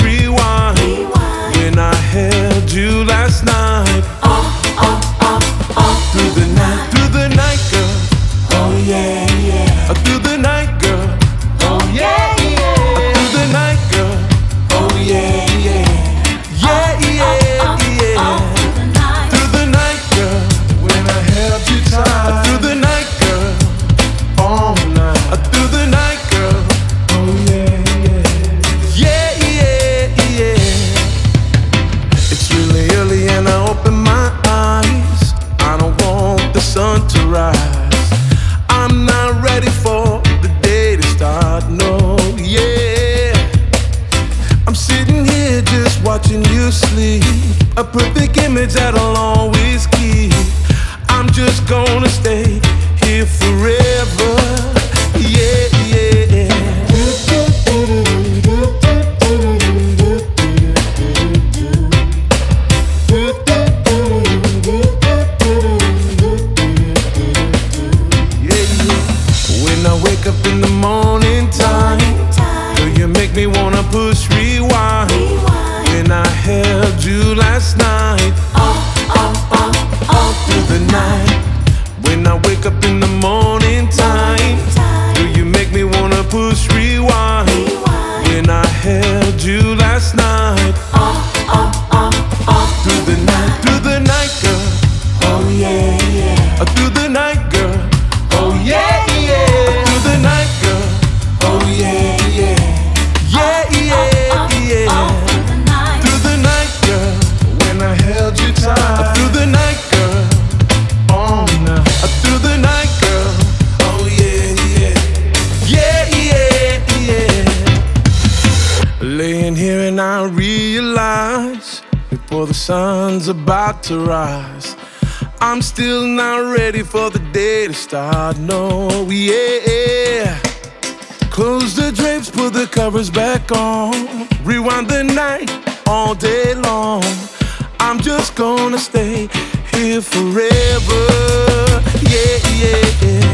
rewind. When I held you last night. Through the night, girl. Oh yeah, yeah. Through the night, girl. Oh yeah, yeah. Through the night, girl. Oh yeah, yeah. Yeah, yeah, yeah. Through the night, girl. When I held you tight. Through the night, girl. All night. Through the night, girl. Oh yeah, yeah. Yeah, yeah, yeah. It's really early and I open my eyes. I don't want the sun to rise. I'm not ready for the day to start, no, yeah. I'm sitting here just watching you sleep. A perfect image that I'll always keep. I'm just gonna stay here forever, yeah, yeah. When I wake up in the morning time, girl, you make me wanna push rewind. When I held you last night, through the night. When I wake up in the morning time, girl, you make me wanna push rewind. When I held you last night, through the night, girl. Oh yeah, yeah. Through the night, girl. Oh yeah, yeah. Through the night, girl. Oh yeah, yeah. Yeah, yeah, yeah. Through the night, girl. When I held you tight. Through the night, girl. All night. Through the night, girl. Oh yeah, yeah. Yeah, yeah, yeah. Laying here and I realize before the sun's about to rise, I'm still not ready for the day to start, no, yeah. Close the drapes, put the covers back on. Rewind the night all day long. I'm just gonna stay here forever, yeah, yeah, yeah.